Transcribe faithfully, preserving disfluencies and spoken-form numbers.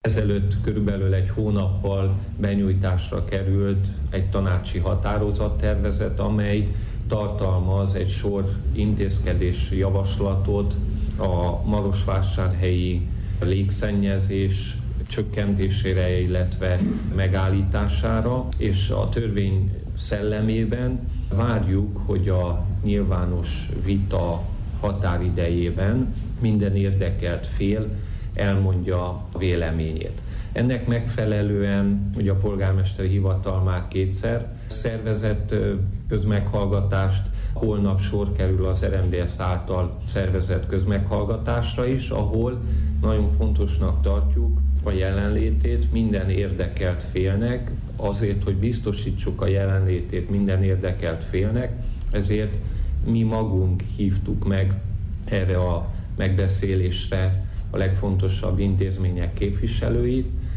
Ezelőtt körülbelül egy hónappal benyújtásra került egy tanácsi határozattervezet, amely tartalmaz egy sor intézkedés javaslatot a marosvásárhelyi légszennyezés csökkentésére, illetve megállítására, és a törvény szellemében várjuk, hogy a nyilvános vita határidejében minden érdekelt fél elmondja a véleményét. Ennek megfelelően ugye a polgármesteri hivatal már kétszer szervezett közmeghallgatást, holnap sor kerül az er em dé es által szervezett közmeghallgatásra is, ahol nagyon fontosnak tartjuk a jelenlétét minden érdekelt félnek, azért, hogy biztosítsuk a jelenlétét minden érdekelt félnek, ezért mi magunk hívtuk meg erre a megbeszélésre a legfontosabb intézmények képviselőit,